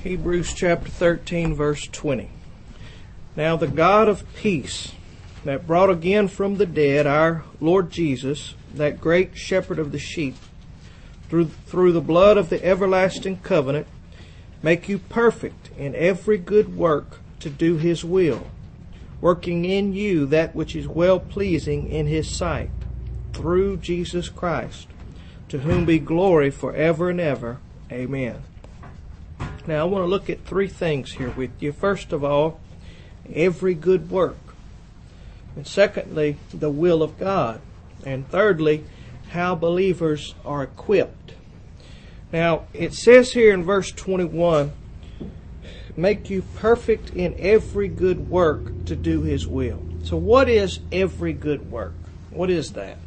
Hebrews chapter 13, verse 20. Now the God of peace, that brought again from the dead our Lord Jesus, that great shepherd of the sheep, through the blood of the everlasting covenant, make you perfect in every good work to do His will, working in you that which is well-pleasing in His sight, through Jesus Christ, to whom be glory forever and ever. Amen. Now I want to look at three things here with you. First of all, every good work. And secondly, the will of God. And thirdly, how believers are equipped. Now, it says here in verse 21, make you perfect in every good work to do His will. So what is every good work? What is that?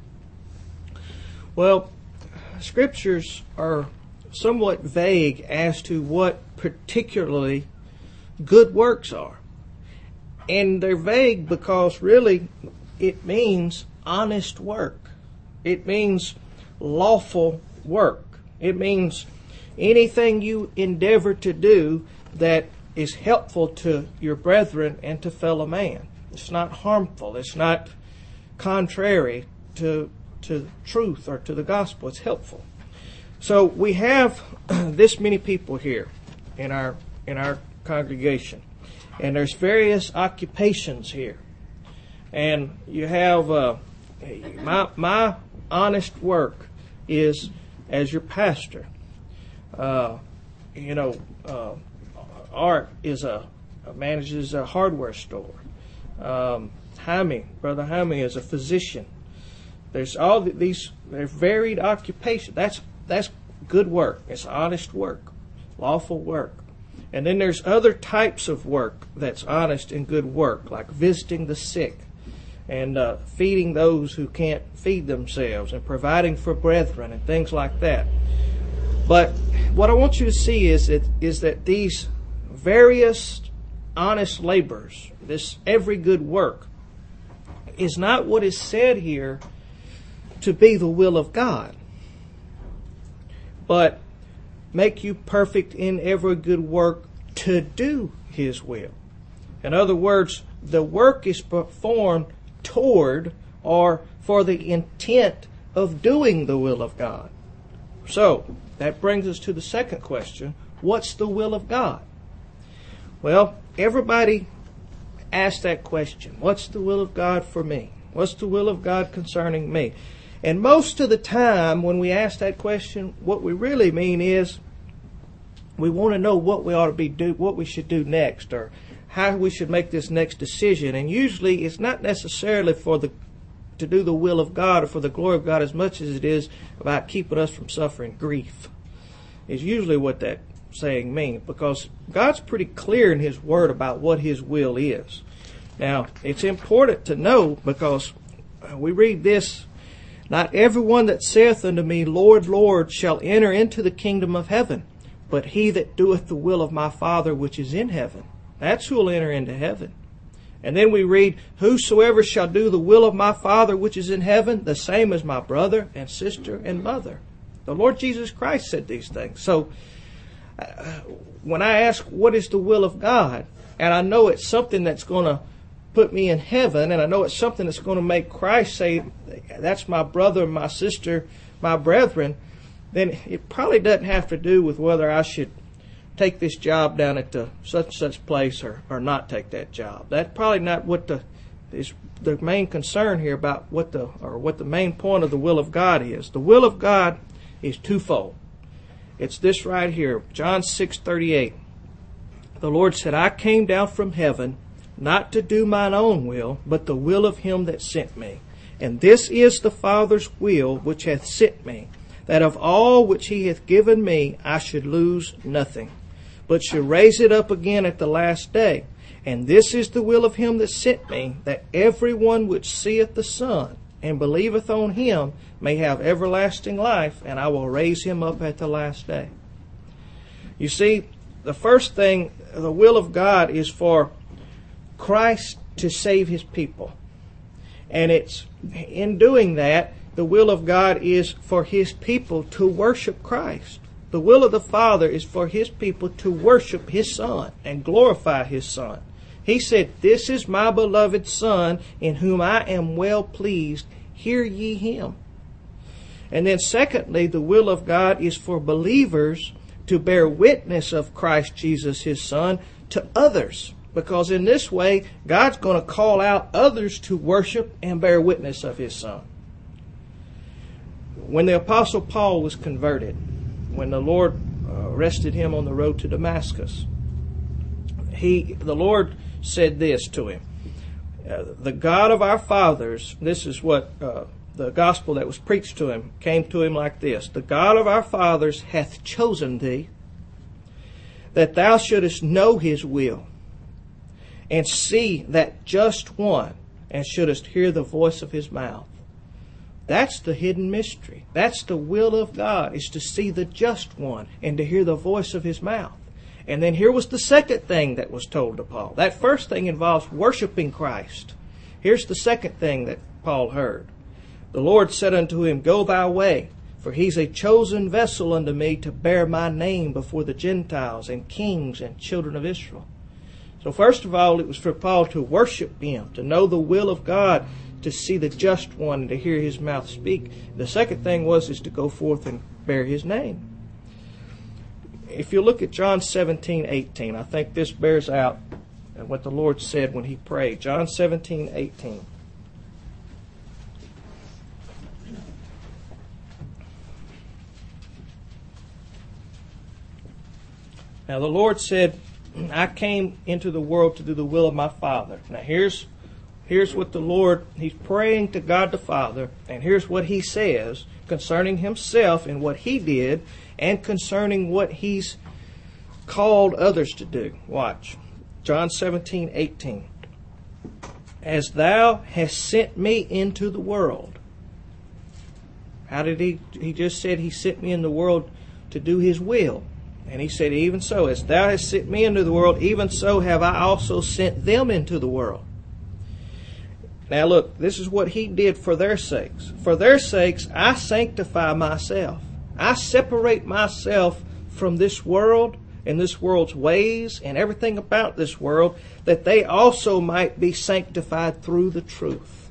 Well, scriptures are somewhat vague as to what particularly good works are. And they're vague because really it means honest work. It means lawful work. It means anything you endeavor to do that is helpful to your brethren and to fellow man. It's not harmful. It's not contrary to truth or to the gospel. It's helpful. So we have this many people here in our congregation, and there's various occupations here. And you have my honest work is as your pastor. Art is manages a hardware store. Brother Jaime is a physician. There's all these. They're varied occupations. That's good work. It's honest work, lawful work. And then there's other types of work that's honest and good work, like visiting the sick and feeding those who can't feed themselves and providing for brethren and things like that. But what I want you to see is that these various honest labors, this every good work, is not what is said here to be the will of God, but make you perfect in every good work to do His will. In other words, the work is performed toward or for the intent of doing the will of God. So, that brings us to the second question. What's the will of God? Well, everybody asks that question. What's the will of God for me? What's the will of God concerning me? And most of the time when we ask that question, what we really mean is we want to know what we ought to what we should do next, or how we should make this next decision. And usually it's not necessarily to do the will of God or for the glory of God as much as it is about keeping us from suffering grief. Is usually what that saying means, because God's pretty clear in His Word about what His will is. Now, it's important to know, because we read this, not everyone that saith unto me, Lord, Lord, shall enter into the kingdom of heaven, but he that doeth the will of my Father which is in heaven. That's who will enter into heaven. And then we read, whosoever shall do the will of my Father which is in heaven, the same as my brother and sister and mother. The Lord Jesus Christ said these things. So when I ask what is the will of God, and I know it's something that's going to put me in heaven, and I know it's something that's going to make Christ say, that's my brother, my sister, my brethren, then it probably doesn't have to do with whether I should take this job down at the such and such place or not take that job. That's probably not what is the main concern here about what the main point of the will of God is. The will of God is twofold. It's this right here, John 6:38. The Lord said, I came down from heaven not to do mine own will, but the will of Him that sent me. And this is the Father's will which hath sent me, that of all which He hath given me I should lose nothing, but should raise it up again at the last day. And this is the will of Him that sent me, that every one which seeth the Son and believeth on Him may have everlasting life, and I will raise him up at the last day. You see, the first thing, the will of God is for Christ to save His people. And it's in doing that, the will of God is for His people to worship Christ. The will of the Father is for His people to worship His Son and glorify His Son. He said, "This is my beloved Son, in whom I am well pleased. Hear ye Him." And then secondly, the will of God is for believers to bear witness of Christ Jesus, His Son, to others. Because in this way, God's going to call out others to worship and bear witness of His Son. When the Apostle Paul was converted, when the Lord arrested him on the road to Damascus, the Lord said this to him. The God of our fathers, this is what the gospel that was preached to him, came to him like this. "The God of our fathers hath chosen thee, that thou shouldest know His will, and see that just one, and shouldest hear the voice of His mouth." That's the hidden mystery. That's the will of God, is to see the just one and to hear the voice of His mouth. And then here was the second thing that was told to Paul. That first thing involves worshiping Christ. Here's the second thing that Paul heard. "The Lord said unto him, Go thy way, for he's a chosen vessel unto me to bear my name before the Gentiles and kings and children of Israel." So first of all, it was for Paul to worship Him, to know the will of God, to see the just one, and to hear His mouth speak. The second thing is to go forth and bear His name. If you look at John 17:18, I think this bears out what the Lord said when He prayed. John 17:18. Now the Lord said, "I came into the world to do the will of my Father." Now here's what the Lord, He's praying to God the Father, and here's what He says concerning Himself and what He did, and concerning what He's called others to do. Watch. John 17:18. "As thou hast sent me into the world." How did He just said He sent me in the world to do His will. And He said, "Even so, as thou hast sent me into the world, even so have I also sent them into the world." Now look, this is what He did for their sakes. For their sakes, I sanctify myself. I separate myself from this world and this world's ways and everything about this world, that they also might be sanctified through the truth.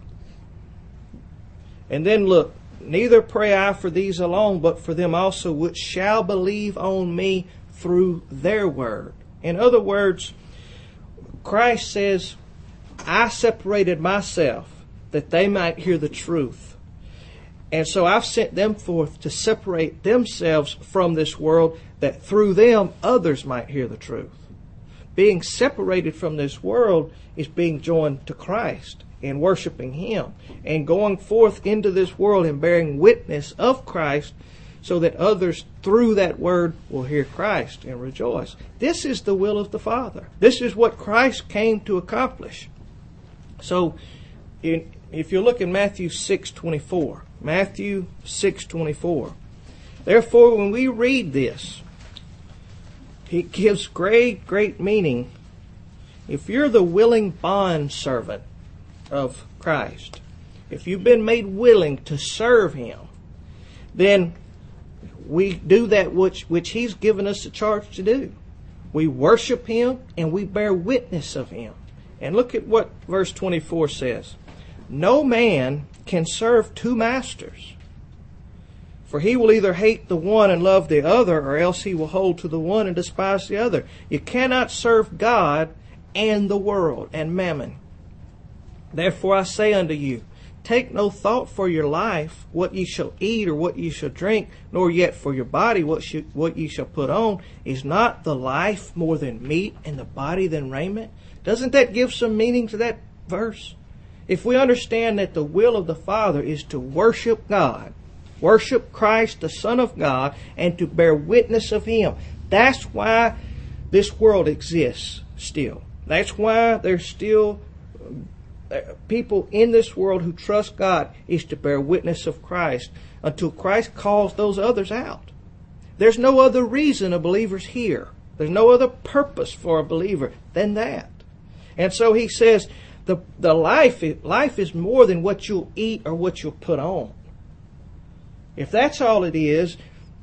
And then look, "Neither pray I for these alone, but for them also which shall believe on me through their word." In other words, Christ says, "I separated myself that they might hear the truth. And so I've sent them forth to separate themselves from this world, that through them others might hear the truth." Being separated from this world is being joined to Christ and worshiping Him, and going forth into this world and bearing witness of Christ, so that others through that word will hear Christ and rejoice. This is the will of the Father. This is what Christ came to accomplish. So, if you look in Matthew 6:24, Matthew 6:24, therefore when we read this, it gives great, great meaning. If you're the willing bondservant of Christ, if you've been made willing to serve Him, then we do that which He's given us a charge to do. We worship Him and we bear witness of Him. And look at what verse 24 says. "No man can serve two masters, for he will either hate the one and love the other, or else he will hold to the one and despise the other. You cannot serve God and the world," and mammon. "Therefore I say unto you, take no thought for your life, what ye shall eat or what ye shall drink, nor yet for your body what ye shall put on. Is not the life more than meat, and the body than raiment?" Doesn't that give some meaning to that verse? If we understand that the will of the Father is to worship God, worship Christ, the Son of God, and to bear witness of Him, that's why this world exists still. That's why there's still people in this world who trust God, is to bear witness of Christ until Christ calls those others out. There's no other reason a believer's here. There's no other purpose for a believer than that. And so He says the life is more than what you'll eat or what you'll put on. If that's all it is,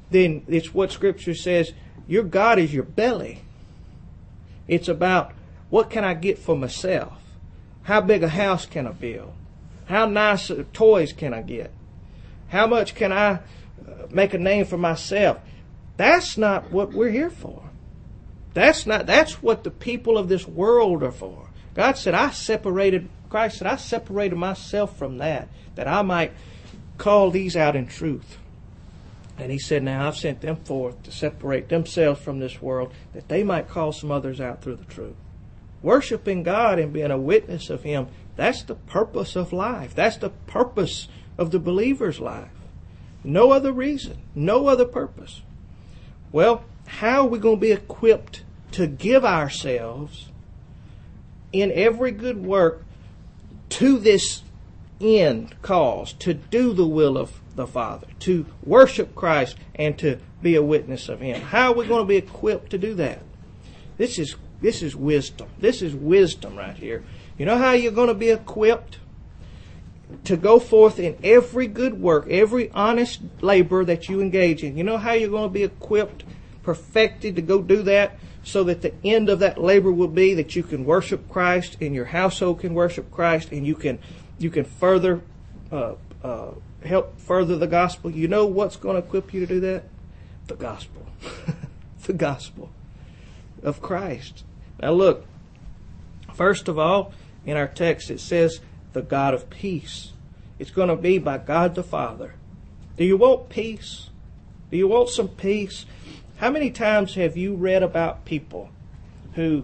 then it's what Scripture says, your God is your belly. It's about, what can I get for myself? How big a house can I build? How nice toys can I get? How much can I make a name for myself? That's not what we're here for. That's what the people of this world are for. God said, Christ said, I separated myself from that I might call these out in truth. And He said, now I've sent them forth to separate themselves from this world, that they might call some others out through the truth. Worshiping God and being a witness of Him, that's the purpose of life. That's the purpose of the believer's life. No other reason, no other purpose. Well, how are we going to be equipped to give ourselves in every good work to this end cause, to do the will of the Father, to worship Christ and to be a witness of Him? How are we going to be equipped to do that? This is wisdom. This is wisdom right here. You know how you're going to be equipped to go forth in every good work, every honest labor that you engage in? You know how you're going to be equipped, perfected to go do that, so that the end of that labor will be that you can worship Christ and your household can worship Christ, and you can further help further the gospel? You know what's going to equip you to do that? The gospel. The gospel of Christ. Now look, first of all, in our text it says the God of peace. It's going to be by God the Father. Do you want peace? Do you want some peace? How many times have you read about people who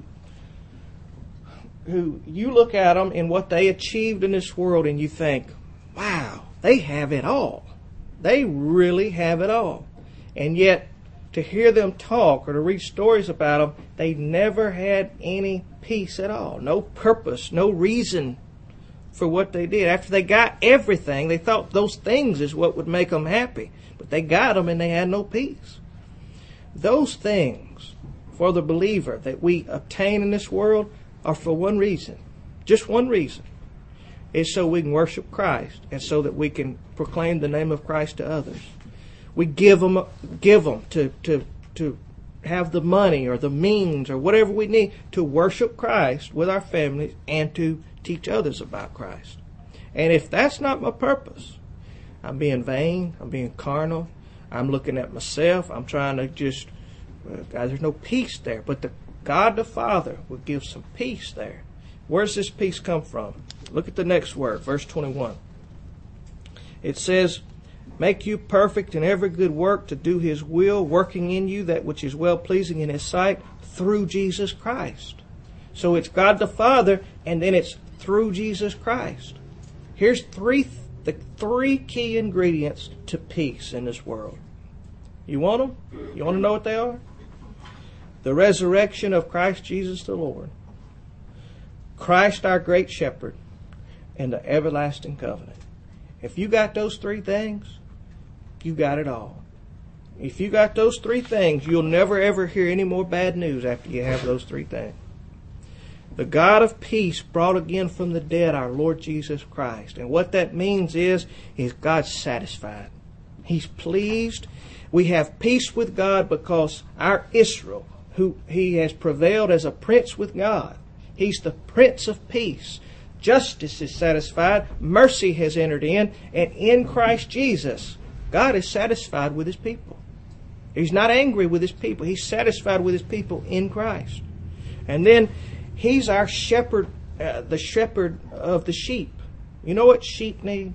you look at them and what they achieved in this world and you think, wow, they have it all. They really have it all. And yet, to hear them talk or to read stories about them, they never had any peace at all. No purpose, no reason for what they did. After they got everything, they thought those things is what would make them happy. But they got them and they had no peace. Those things for the believer that we obtain in this world are for one reason. Just one reason. It's so we can worship Christ and so that we can proclaim the name of Christ to others. We give them to have the money or the means or whatever we need to worship Christ with our families and to teach others about Christ. And if that's not my purpose, I'm being vain, I'm being carnal, I'm looking at myself, I'm trying to just, there's no peace there. But the God the Father will give some peace there. Where's this peace come from? Look at the next word, verse 21. It says, make you perfect in every good work to do His will, working in you that which is well-pleasing in His sight through Jesus Christ. So it's God the Father, and then it's through Jesus Christ. Here's the three key ingredients to peace in this world. You want them? You want to know what they are? The resurrection of Christ Jesus the Lord, Christ our great shepherd, and the everlasting covenant. If you got those three things, you got it all. If you got those three things, you'll never ever hear any more bad news after you have those three things. The God of peace brought again from the dead our Lord Jesus Christ. And what that means is God's satisfied. He's pleased. We have peace with God because our Israel, who He has prevailed as a prince with God. He's the Prince of Peace. Justice is satisfied. Mercy has entered in. And in Christ Jesus, God is satisfied with His people. He's not angry with His people. He's satisfied with His people in Christ. And then He's our shepherd, the shepherd of the sheep. You know what sheep need?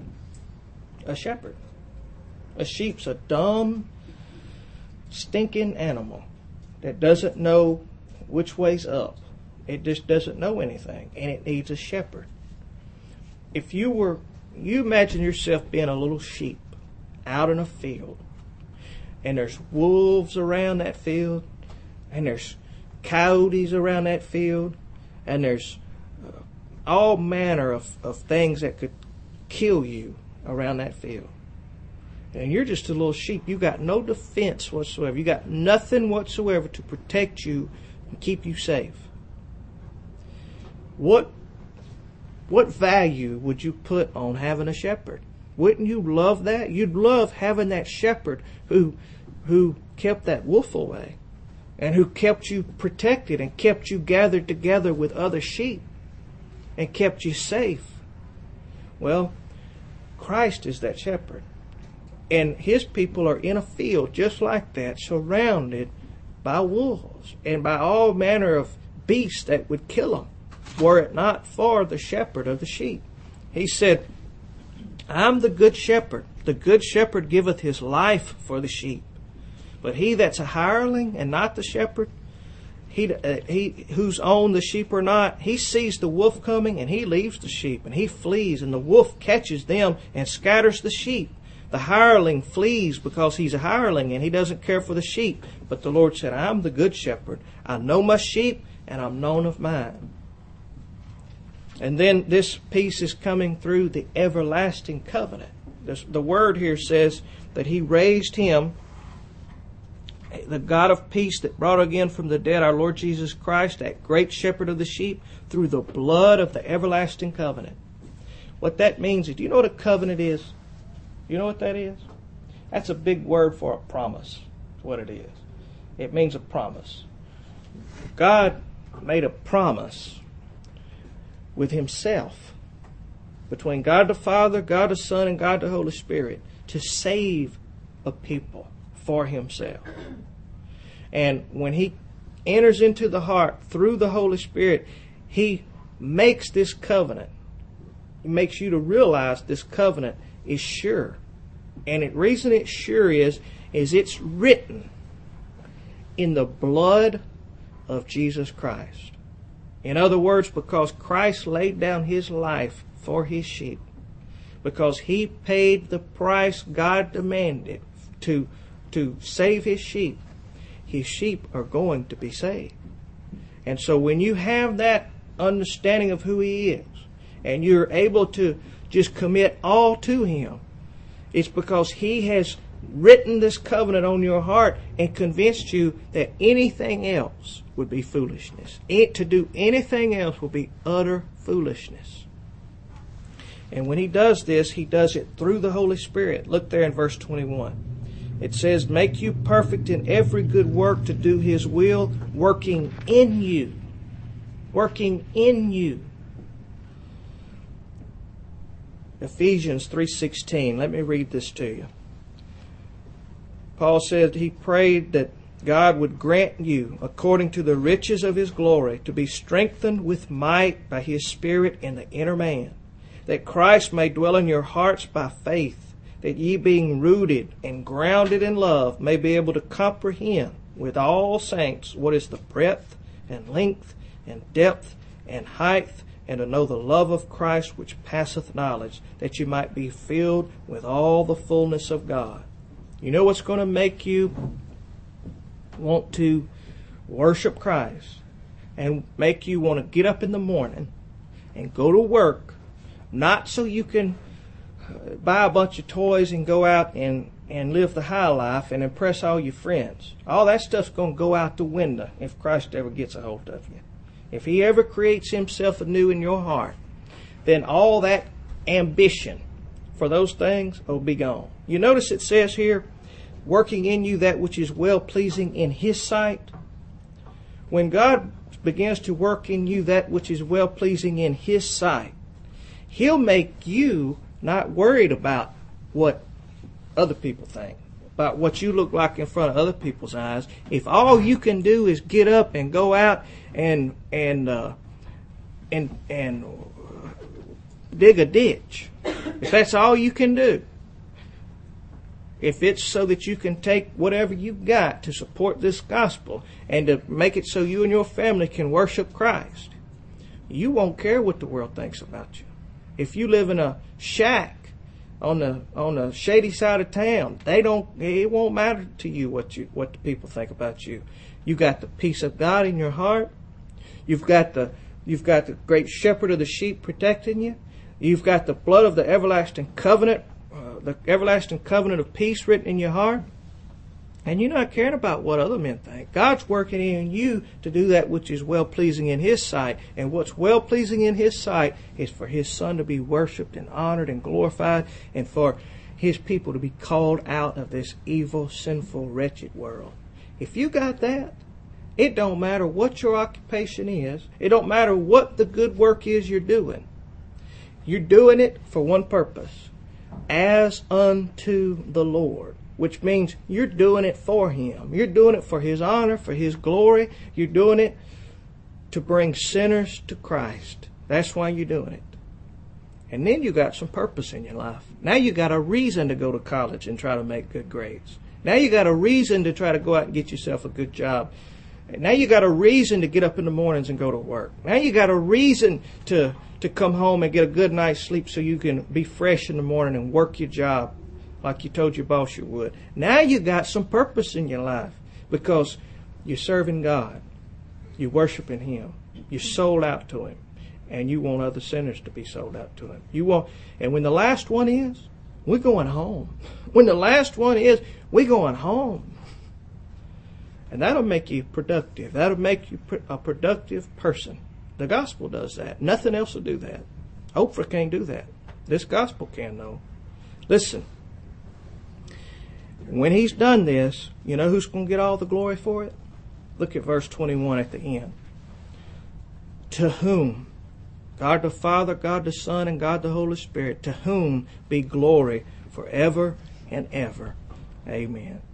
A shepherd. A sheep's a dumb, stinking animal that doesn't know which way's up. It just doesn't know anything, and it needs a shepherd. If you imagine yourself being a little sheep out in a field, and there's wolves around that field, and there's coyotes around that field, and there's all manner of things that could kill you around that field. And you're just a little sheep. You got no defense whatsoever. You got nothing whatsoever to protect you and keep you safe. What value would you put on having a shepherd? Wouldn't you love that? You'd love having that shepherd who who kept that wolf away, and who kept you protected and kept you gathered together with other sheep and kept you safe. Well, Christ is that shepherd. And his people are in a field just like that, surrounded by wolves and by all manner of beasts that would kill them, were it not for the shepherd of the sheep. He said, I'm the good shepherd. The good shepherd giveth his life for the sheep. But he that's a hireling and not the shepherd, he whose own the sheep are not, he sees the wolf coming and he leaves the sheep and he flees, and the wolf catches them and scatters the sheep. The hireling flees because he's a hireling and he doesn't care for the sheep. But the Lord said, I'm the good shepherd. I know my sheep and I'm known of mine. And then this piece is coming through the everlasting covenant. The word here says that he raised him, the God of peace that brought again from the dead our Lord Jesus Christ, that great shepherd of the sheep, through the blood of the everlasting covenant. What that means is, do you know what a covenant is? You know what that is? That's a big word for a promise. That's what it is. It means a promise. God made a promise with himself, between God the Father, God the Son, and God the Holy Spirit, to save a people for himself. And when he enters into the heart through the Holy Spirit, he makes this covenant. He makes you to realize this covenant is sure. And the reason it's sure is it's written in the blood of Jesus Christ. In other words, because Christ laid down his life for his sheep, because he paid the price God demanded to save his sheep are going to be saved. And so when you have that understanding of who he is, and you're able to just commit all to him, it's because he has written this covenant on your heart and convinced you that anything else would be foolishness. To do anything else will be utter foolishness. And when he does this, he does it through the Holy Spirit. Look there in verse 21. It says, make you perfect in every good work to do his will, working in you. Working in you. Ephesians 3:16. Let me read this to you. Paul said he prayed that God would grant you, according to the riches of his glory, to be strengthened with might by his Spirit in the inner man, that Christ may dwell in your hearts by faith, that ye being rooted and grounded in love may be able to comprehend with all saints what is the breadth and length and depth and height, and to know the love of Christ which passeth knowledge, that you might be filled with all the fullness of God. You know what's going to make you want to worship Christ and make you want to get up in the morning and go to work, not so you can buy a bunch of toys and go out and live the high life and impress all your friends. All that stuff's going to go out the window if Christ ever gets a hold of you. If he ever creates himself anew in your heart, then all that ambition for those things will be gone. You notice it says here, working in you that which is well-pleasing in his sight. When God begins to work in you that which is well-pleasing in his sight, he'll make you not worried about what other people think, about what you look like in front of other people's eyes. If all you can do is get up and go out and dig a ditch, if that's all you can do, if it's so that you can take whatever you've got to support this gospel and to make it so you and your family can worship Christ, you won't care what the world thinks about you. If you live in a shack on the shady side of town, it won't matter to you what the people think about you. You got the peace of God in your heart. You've got the great shepherd of the sheep protecting you. You've got the blood of the everlasting covenant of peace written in your heart. And you're not caring about what other men think. God's working in you to do that which is well-pleasing in his sight. And what's well-pleasing in his sight is for his Son to be worshipped and honored and glorified, and for His people to be called out of this evil, sinful, wretched world. If you got that, it don't matter what your occupation is. It don't matter what the good work is you're doing. You're doing it for one purpose. As unto the Lord. Which means you're doing it for Him. You're doing it for His honor, for His glory. You're doing it to bring sinners to Christ. That's why you're doing it. And then you got some purpose in your life. Now you got a reason to go to college and try to make good grades. Now you got a reason to try to go out and get yourself a good job. Now you got a reason to get up in the mornings and go to work. Now you got a reason to come home and get a good night's sleep so you can be fresh in the morning and work your job like you told your boss you would. Now you got some purpose in your life because you're serving God. You're worshiping Him. You're sold out to Him. And you want other sinners to be sold out to Him. And when the last one is, we're going home. When the last one is, we're going home. And that'll make you productive. That'll make you a productive person. The gospel does that. Nothing else will do that. Oprah can't do that. This gospel can, though. Listen. When He's done this, you know who's going to get all the glory for it? Look at verse 21 at the end. To whom? God the Father, God the Son, and God the Holy Spirit. To whom be glory forever and ever. Amen.